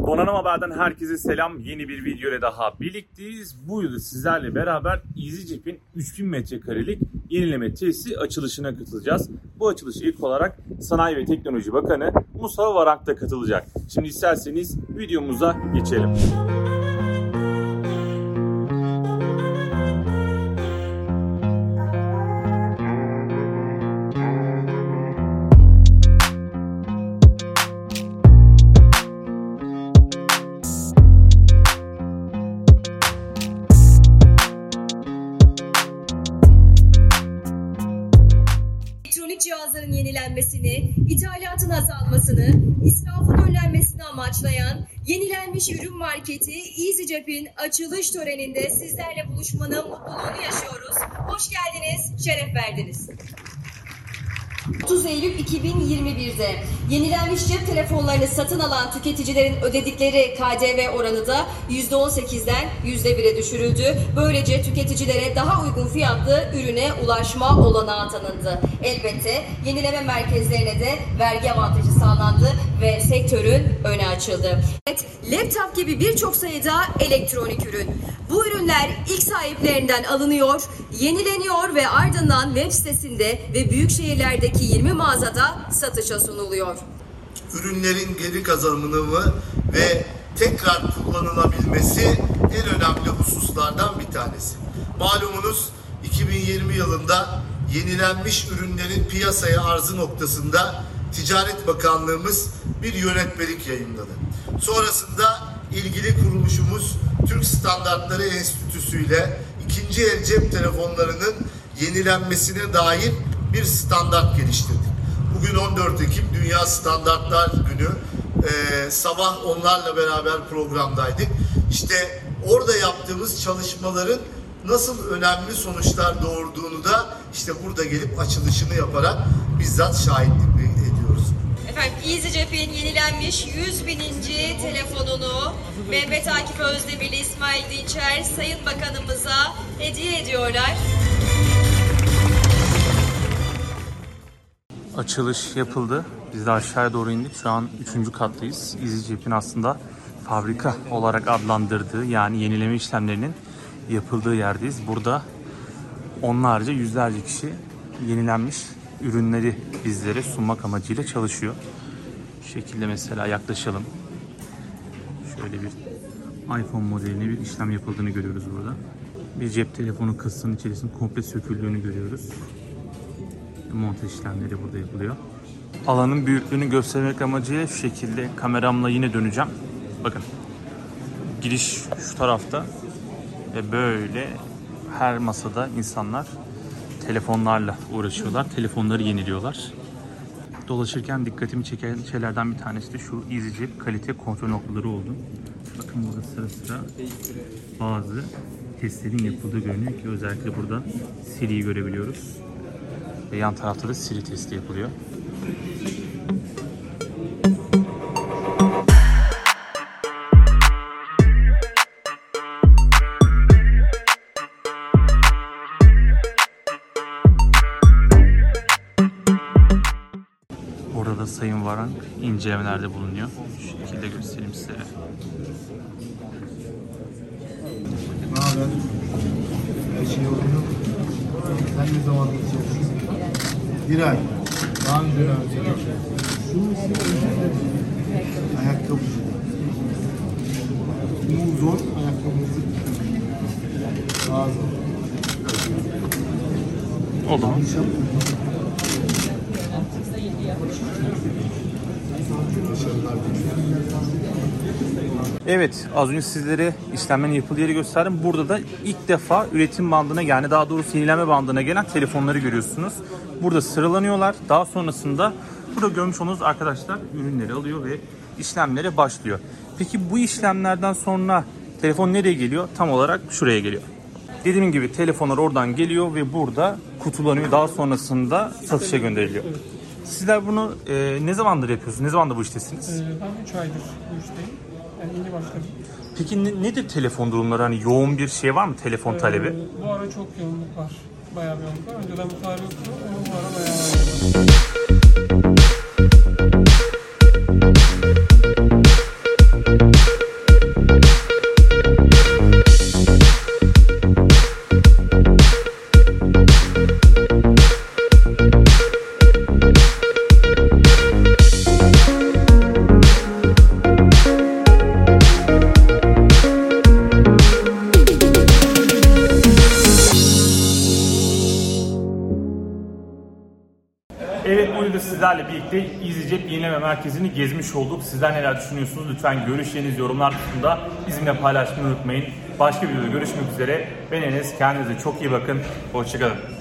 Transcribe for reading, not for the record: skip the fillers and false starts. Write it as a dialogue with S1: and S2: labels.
S1: Donanım Haber'den herkese selam. Yeni bir video ile daha birlikteyiz. Bu yıl sizlerle beraber EasyJet'in 3000 metrekarelik yenileme tesisi açılışına katılacağız. Bu açılışa ilk olarak Sanayi ve Teknoloji Bakanı Mustafa Varank da katılacak. Şimdi isterseniz videomuza geçelim.
S2: Elektronik cihazların yenilenmesini, ithalatın azalmasını, israfın önlenmesini amaçlayan yenilenmiş ürün marketi EasyJet'in açılış töreninde sizlerle buluşmanın mutluluğunu yaşıyoruz. Hoş geldiniz, şeref verdiniz. 30 Eylül 2021'de yenilenmiş cep telefonlarını satın alan tüketicilerin ödedikleri KDV oranı da %18'den %1'e düşürüldü. Böylece tüketicilere daha uygun fiyatlı ürüne ulaşma olanağı tanındı. Elbette yenileme merkezlerine de vergi avantajı sağlandı ve sektörün önü açıldı. Laptop gibi birçok sayıda elektronik ürün. Bu ürünler ilk sahiplerinden alınıyor, yenileniyor ve ardından web sitesinde ve büyük şehirlerdeki 20 mağazada satışa sunuluyor.
S3: Ürünlerin geri kazanımı ve tekrar kullanılabilmesi en önemli hususlardan bir tanesi. Malumunuz 2020 yılında yenilenmiş ürünlerin piyasaya arzı noktasında Ticaret Bakanlığımız bir yönetmelik yayınladı. Sonrasında ilgili kuruluşumuz Türk Standartları Enstitüsü ile ikinci el cep telefonlarının yenilenmesine dair bir standart geliştirdik. Bugün 14 Ekim Dünya Standartlar Günü. Sabah onlarla beraber programdaydık. İşte orada yaptığımız çalışmaların nasıl önemli sonuçlar doğurduğunu da işte burada gelip açılışını yaparak bizzat şahitlik ediyoruz.
S2: Efendim EasyJet'in yenilenmiş 100.000. telefonunu Mehmet Akif Özdemir, İsmail Dinçer Sayın Bakanımıza hediye ediyorlar.
S1: Açılış yapıldı. Biz de aşağıya doğru indik. Şu an 3. kattayız. EasyJet'in aslında fabrika olarak adlandırdığı, yani yenileme işlemlerinin yapıldığı yerdeyiz. Burada onlarca, yüzlerce kişi yenilenmiş ürünleri bizlere sunmak amacıyla çalışıyor. Şu şekilde mesela yaklaşalım. Şöyle bir iPhone modeline bir işlem yapıldığını görüyoruz burada. Bir cep telefonu kasasının içerisinde komple söküldüğünü görüyoruz. Montaj işlemleri burada yapılıyor. Alanın büyüklüğünü göstermek amacıyla şu şekilde kameramla yine döneceğim. Bakın. Giriş şu tarafta ve böyle her masada insanlar telefonlarla uğraşıyorlar. Telefonları yeniliyorlar. Dolaşırken dikkatimi çeken şeylerden bir tanesi de şu EasyJet kalite kontrol noktaları oldu. Bakın burada sıra sıra bazı testlerin yapıldığı görünüyor ki özellikle burada Siri'yi görebiliyoruz. Ve yan tarafta da Siri testi yapılıyor. Burada da Sayın Varank incelemelerde bulunuyor. Şu şekilde göstereyim size.
S4: Ne haber? Her şey oluyor. Sen ne zaman geçiyorsun? Bir ay. Daha önce ayakkabıcı. Bu zor ayakkabımızı lazım.
S1: Oldu mu? Evet, az önce sizlere işlemlerin yapıldığı yeri gösterdim. Burada da ilk defa üretim bandına, yani daha doğrusu yenileme bandına gelen telefonları görüyorsunuz. Burada sıralanıyorlar. Daha sonrasında burada görmüş olduğunuz arkadaşlar ürünleri alıyor ve işlemlere başlıyor. Peki bu işlemlerden sonra telefon nereye geliyor? Tam olarak şuraya geliyor. Dediğim gibi telefonlar oradan geliyor ve burada kutulanıyor. Daha sonrasında satışa gönderiliyor. Sizler bunu ne zamandır yapıyorsunuz? Ne zamandır bu iştesiniz?
S5: Ben 3 aydır bu işteyim. Yani yeni başladım.
S1: Peki nedir telefon durumları? Hani yoğun bir şey var mı telefon talebi?
S5: Bu ara çok yoğunluk var. Bayağı bir yoğunluk var. Önceden bu kadar yoktu ama bu ara bayağı var.
S1: videoda sizlerle birlikte EasyCep Yenileme Merkezi'ni gezmiş olduk. Sizler neler düşünüyorsunuz? Lütfen görüşlerinizi yorumlar kısmında bizimle paylaşmayı unutmayın. Başka bir videoda görüşmek üzere. Ben Enes. Kendinize çok iyi bakın. Hoşçakalın.